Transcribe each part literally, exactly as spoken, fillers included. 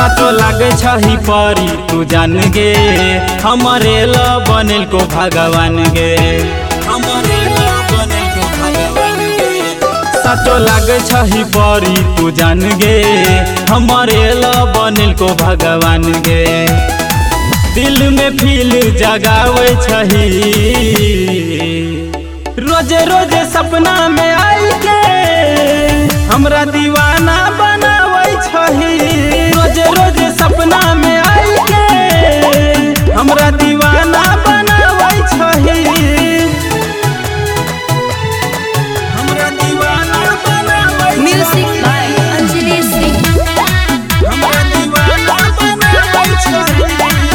साचो लागे छही परी तू जान गे, हमारे ल बनेल को भगवान गे, हमारे ल बनेल को भगवान गे। साचो लागे छही परी तू जान गे, हमारे ल बनेल को भगवान गे। दिल में फील जगावे छही, रोजे रोजे सपना में आई के हमरा दीवाना बनावे छही। रोजे रोजे सपना में आई के हमरा दीवाना बनावे छही, हमरा दीवाना बनावे छही। Music by Anjali Singh. हमरा दीवाना बनावे छही।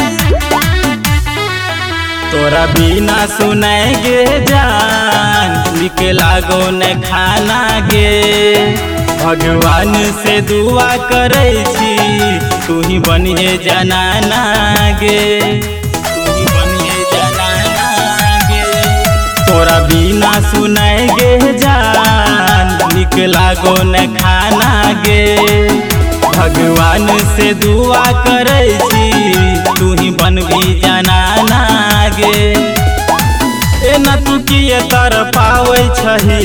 तोरा बिना सुनाएगे जान, निक लागो न खाना गे। भगवान से दुआ करे छी, तू ही बनिए जनाना गे, तू ही बनिए जनाना गे। तोरा बिना सुनाएगे जान, निक लागो न खाना गे। भगवान से दुआ करे छी, तू ही बनबी जनाना गे। एना तू किए तर पावे छही,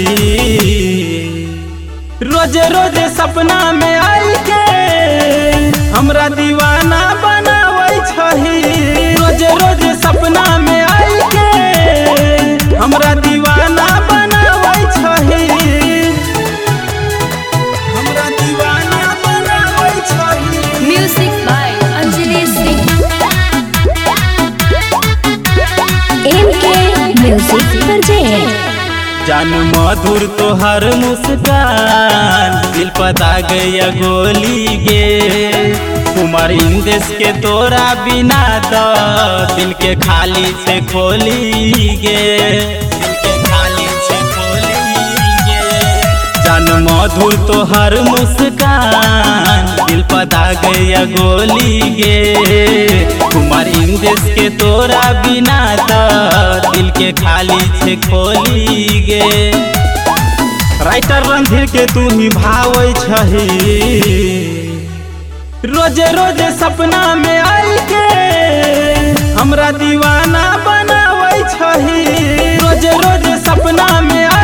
रोजे रोजे सपना में आई के हमरा दीवाना बनावे छही। रोजे रोजे सपना में आई के हमरा दीवाना बनावे छही, हमरा दीवाना बनावे छही। Music by Anjali Singh. M K music project. जान मधुर तोहर मुस्कान, दिल पता गया गोली गे। कुमार इंदेश के तोरा बिना तो दिल के खाली से खोली गे, दिल के खाली से खोली गे। जान मधुर तोहर मुस्कान, दिल पता गया गोली गे। कुमार इंदेश के तोरा बिना तो दिल के खाली से खोली गे। राइटर रणधीर के तू ही भावे छही, रोजे रोजे सपना में आई के हमरा दीवाना बनावे छही। रोजे रोजे सपना में